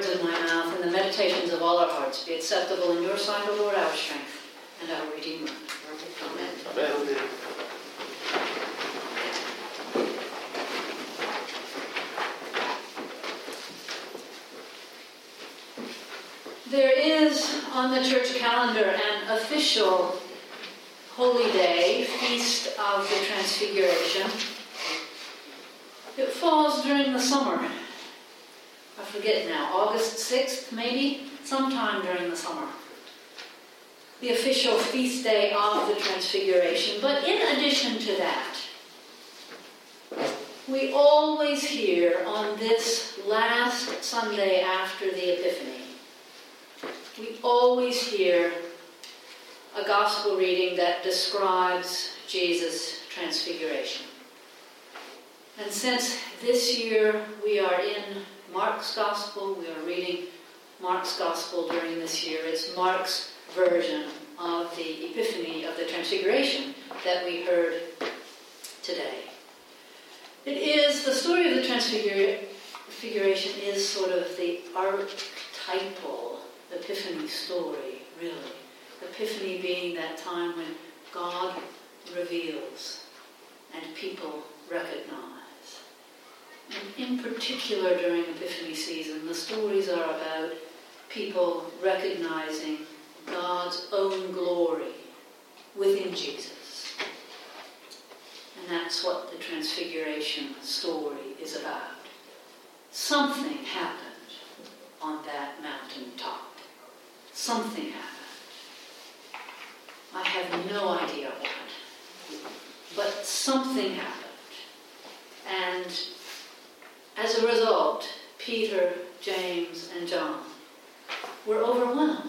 words of my mouth and the meditations of all our hearts be acceptable in your sight, O Lord, our strength and our Redeemer. Amen. Amen. There is on the church calendar an official holy day, Feast of the Transfiguration. It falls during the summer. I forget now, August 6th maybe? Sometime during the summer. The official feast day of the Transfiguration. But in addition to that, we always hear on this last Sunday after the Epiphany, we always hear a gospel reading that describes Jesus' transfiguration. And since this year we are in Mark's gospel, we are reading Mark's gospel during this year, it's Mark's version of the Epiphany of the Transfiguration that we heard today. It is, the story of the Transfiguration is sort of the archetypal Epiphany story, really. Epiphany being that time when God reveals and people recognize. And in particular during Epiphany season, the stories are about people recognizing God's own glory within Jesus. And that's what the Transfiguration story is about. Something happened on that mountaintop. Something happened. I have no idea what. But something happened. And as a result, Peter, James, and John were overwhelmed.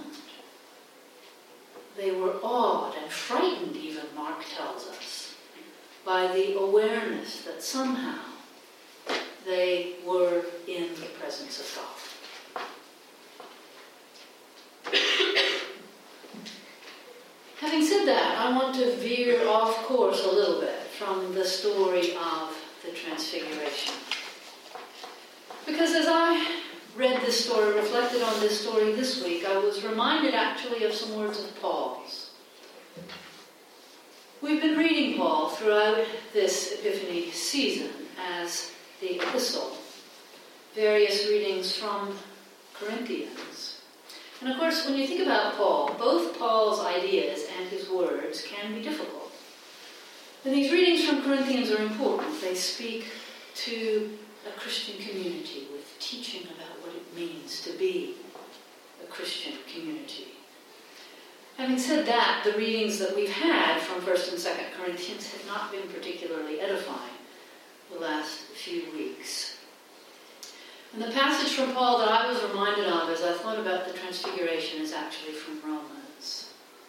They were awed and frightened, even, Mark tells us, by the awareness that somehow they were in the presence of God. Having said that, I want to veer off course a little bit from the story of the Transfiguration. Because as I read this story, reflected on this story this week, I was reminded actually of some words of Paul's. We've been reading Paul throughout this Epiphany season as the epistle, various readings from Corinthians. And of course, when you think about Paul, both Paul's ideas and his words can be difficult. And these readings from Corinthians are important. They speak to a Christian community with teaching about what it means to be a Christian community. Having said that, the readings that we've had from 1st and 2nd Corinthians have not been particularly edifying the last few weeks. And the passage from Paul that I was reminded of as I thought about the Transfiguration is actually from Romans.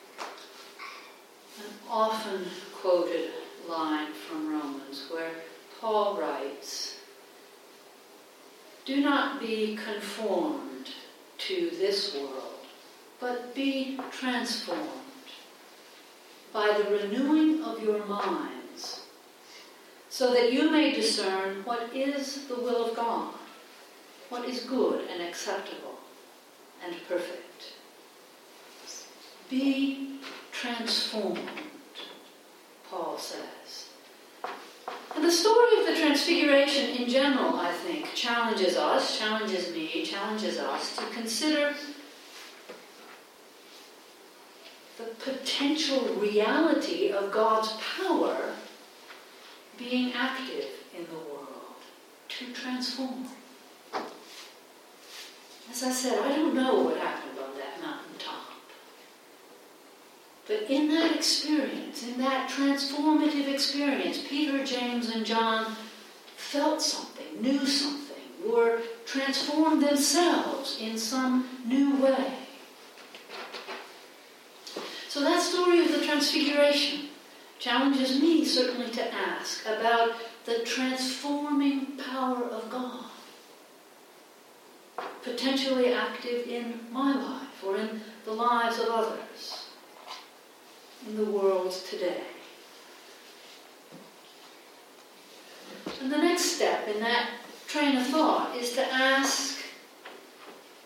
An often quoted line from Romans where Paul writes, "Do not be conformed to this world, but be transformed by the renewing of your minds, so that you may discern what is the will of God, what is good and acceptable and perfect." Be transformed, Paul says. And the story of the Transfiguration in general, I think, challenges us, challenges me, challenges us to consider the potential reality of God's power being active in the world to transform. As I said, I don't know what happened on that mountaintop. But in that experience, in that transformative experience, Peter, James, and John felt something, knew something, were transformed themselves in some new way. So that story of the Transfiguration challenges me certainly to ask about the transforming power of God, potentially active in my life or in the lives of others, in the world today. And the next step in that train of thought is to ask,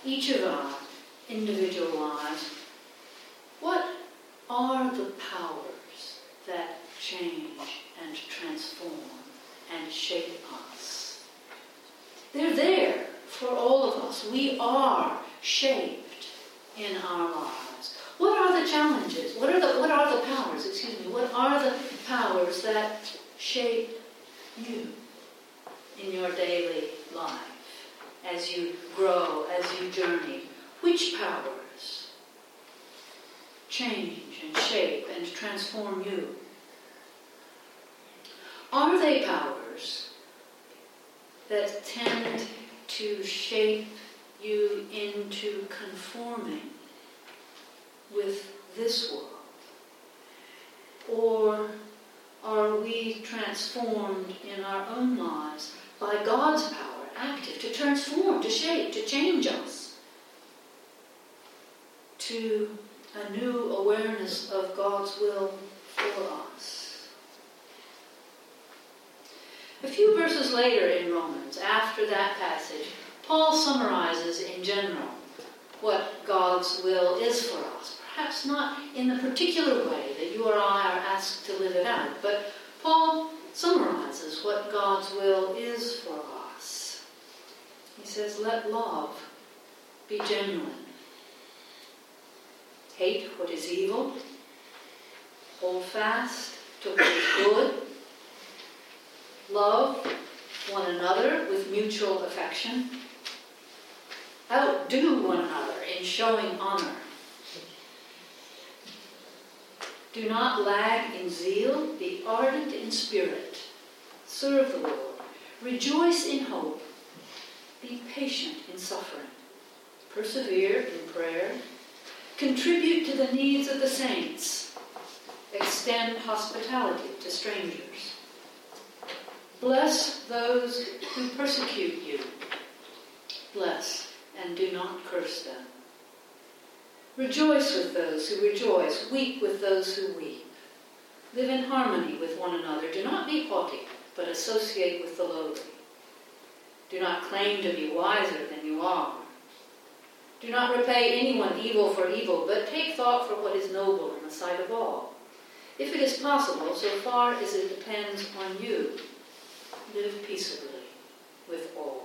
each of our individual lives, what are the powers that change and transform and shape us? They're there for all of us. We are shaped in our lives. What are the challenges? What are the powers, what are the powers that shape you in your daily life as you grow, as you journey? Which powers change and shape and transform you? Are they powers that tend to shape you into conforming with this world? Or are we transformed in our own lives by God's power, active, to transform, to shape, to change us to a new awareness of God's will for us? A few verses later in Romans, after that passage, Paul summarizes in general what God's will is for us. Perhaps not in the particular way that you or I are asked to live it out, but Paul summarizes what God's will is for us. He says, let love be genuine. Hate what is evil. Hold fast to what is good. Love one another with mutual affection. Outdo one another in showing honor. Do not lag in zeal. Be ardent in spirit. Serve the Lord. Rejoice in hope. Be patient in suffering. Persevere in prayer. Contribute to the needs of the saints. Extend hospitality to strangers. Bless those who persecute you. Bless and do not curse them. Rejoice with those who rejoice. Weep with those who weep. Live in harmony with one another. Do not be haughty, but associate with the lowly. Do not claim to be wiser than you are. Do not repay anyone evil for evil, but take thought for what is noble in the sight of all. If it is possible, so far as it depends on you, live peaceably with all.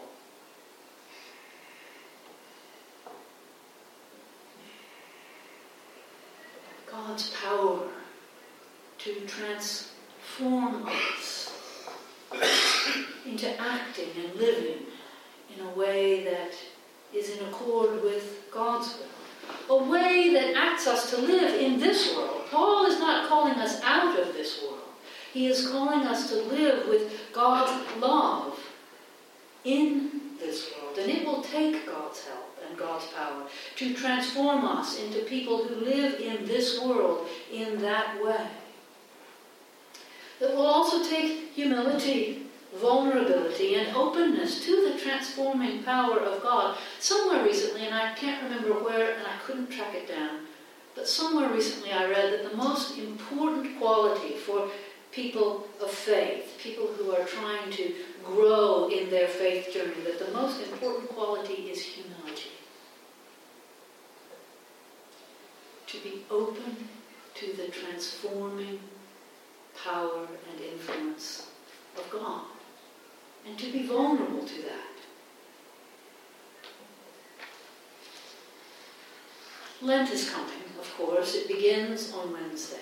God's power to transform us into acting and living in a way that is in accord with God's will. A way that asks us to live in this world. Paul is not calling us out of this world. He is calling us to live with God's love in this world. And it will take God's help and God's power to transform us into people who live in this world in that way. It will also take humility, vulnerability, and openness to the transforming power of God. Somewhere recently, and I can't remember where, and I couldn't track it down, but somewhere recently I read that the most important quality for people of faith, people who are trying to grow in their faith journey, that the most important quality is humility. To be open to the transforming power and influence of God. And to be vulnerable to that. Lent is coming, of course. It begins on Wednesday.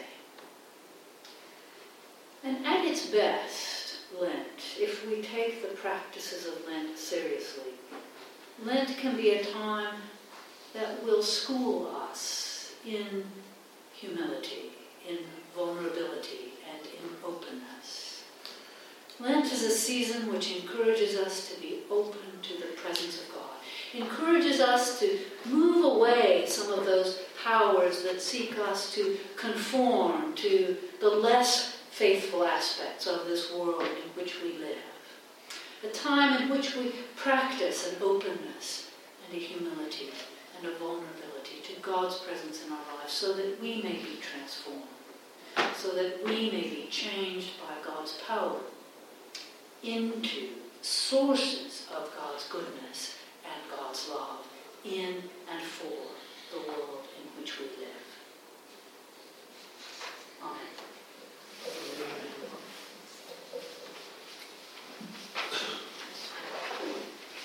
And at its best, Lent, if we take the practices of Lent seriously, Lent can be a time that will school us in humility, in vulnerability, and in openness. Lent is a season which encourages us to be open to the presence of God, encourages us to move away some of those powers that seek us to conform to the less faithful aspects of this world in which we live. A time in which we practice an openness and a humility and a vulnerability to God's presence in our lives so that we may be transformed, so that we may be changed by God's power into sources of God's goodness and God's love in and for the world in which we live.